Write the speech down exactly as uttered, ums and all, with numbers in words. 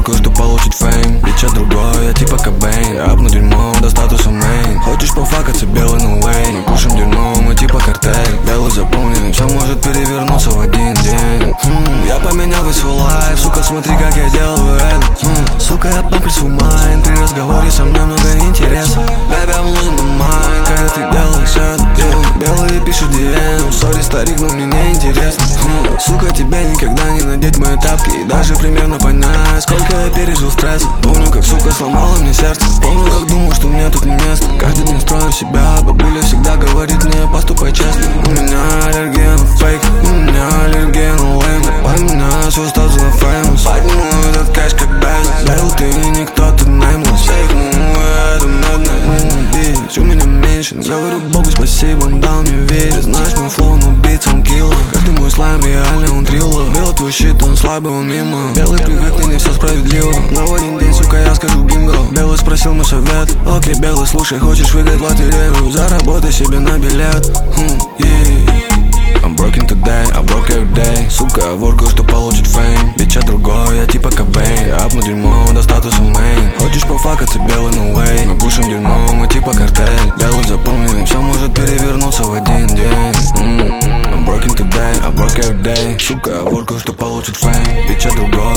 воркую, что получить фейм. Бича другой, я типа Кобейн. Апну дерьмо до статуса мейн. Хочешь пофакаться, белый no way. Мы пушим дерьмо, мы типа картель. Белый заполнен, все может перевернуться в один день. хм, Я поменял весь свой лайф, сука, смотри, как я делаю это. хм, Сука, я памплю свой майн. При разговоре со мной много интереса. Baby, I'm losing my mind, когда ты делаешь это. yeah. Белый пишет ди эм, сори, старик, но мне не интересно. хм, Сука, тебе никогда не надеть мои тапки. И даже примерно понять, сколько я пережил стресса. Помню, как сука сломала мне сердце. Помню, как думал, что мне тут не место. Каждый день строю себя, бабуля всегда говорит мне, поступай честно. У меня аллергия на фейк, у меня аллергия на лейблы. По меня все статус на феймус. Подниму этот кэш как Безос. Бэл, ты никто, ты неймлесс. Фейк, ну это медно. Бич, у меня меньше. Говорю Богу спасибо, он дал мне верить. Знаешь, мой флоу, но бит, он киллер. Каждый мой слайм реально, он триллер. Белый твой щит, он слабый, он мимо. Белый привык, не все справедливо. Но в один день, сука, я скажу бинго. Белый спросил мой совет. Окей, белый, слушай, хочешь выиграть лотерею? Заработай себе на билет. хм, yeah. I'm broken today, I broke every day. Сука, я воркую, что получит фейм. Бича другой, я типа Кобейн. Апну дерьмо до статуса мейн. Хочешь пофакаться, белый no way. Мы пушим дерьмо, мы типа картель. Белый запомнен, все может перевернуться в один день. mm. I'm broken today, I broke every day. Сука, я воркую, что получит фейм. Бича другой,